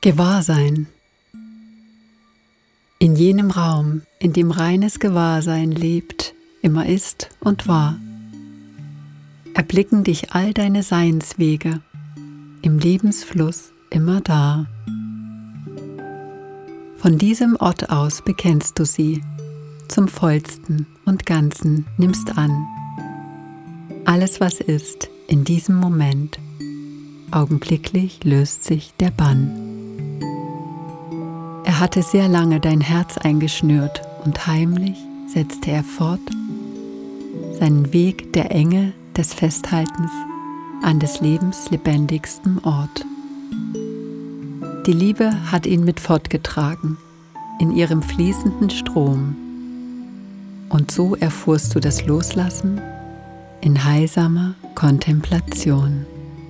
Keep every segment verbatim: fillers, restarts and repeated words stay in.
Gewahrsein. In jenem Raum, in dem reines Gewahrsein lebt, immer ist und war, erblicken dich all deine Seinswege, im Lebensfluss immer da. Von diesem Ort aus bekennst du sie, zum Vollsten und Ganzen nimmst an. Alles, was ist, in diesem Moment, augenblicklich löst sich der Bann. Er hatte sehr lange dein Herz eingeschnürt und heimlich setzte er fort seinen Weg der Enge des Festhaltens an des Lebens lebendigstem Ort. Die Liebe hat ihn mit fortgetragen in ihrem fließenden Strom, und so erfuhrst du das Loslassen in heilsamer Kontemplation.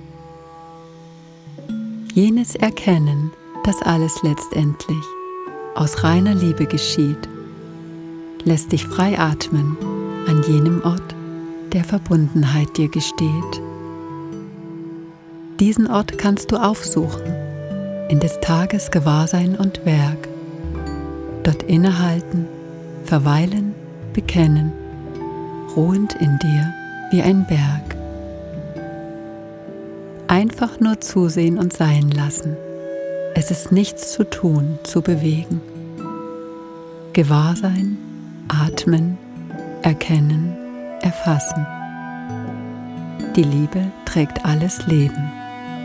Jenes Erkennen, dass alles letztendlich aus reiner Liebe geschieht, lässt dich frei atmen an jenem Ort, der Verbundenheit dir gesteht. Diesen Ort kannst du aufsuchen, in des Tages Gewahrsein und Werk. Dort innehalten, verweilen, bekennen, ruhend in dir wie ein Berg. Einfach nur zusehen und sein lassen. Es ist nichts zu tun, zu bewegen. Gewahrsein, atmen, erkennen, erfassen. Die Liebe trägt alles Leben.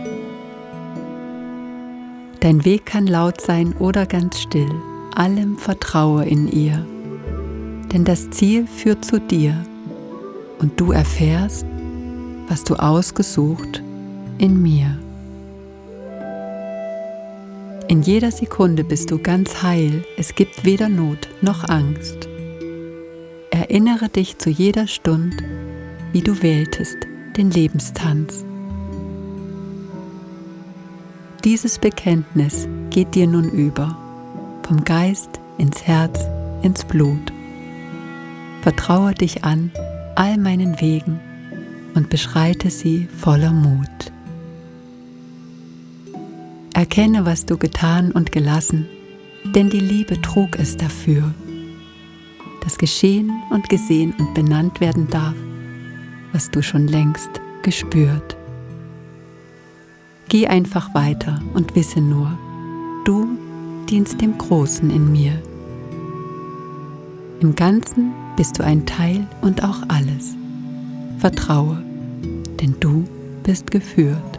Dein Weg kann laut sein oder ganz still, allem vertraue in ihr. Denn das Ziel führt zu dir und du erfährst, was du ausgesucht in mir. In jeder Sekunde bist du ganz heil, es gibt weder Not noch Angst. Erinnere dich zu jeder Stund, wie du wähltest den Lebenstanz. Dieses Bekenntnis geht dir nun über, vom Geist ins Herz, ins Blut. Vertraue dich an all meinen Wegen und beschreite sie voller Mut. Erkenne, was du getan und gelassen, denn die Liebe trug es dafür, dass geschehen und gesehen und benannt werden darf, was du schon längst gespürt. Geh einfach weiter und wisse nur, du dienst dem Großen in mir. Im Ganzen bist du ein Teil und auch alles. Vertraue, denn du bist geführt.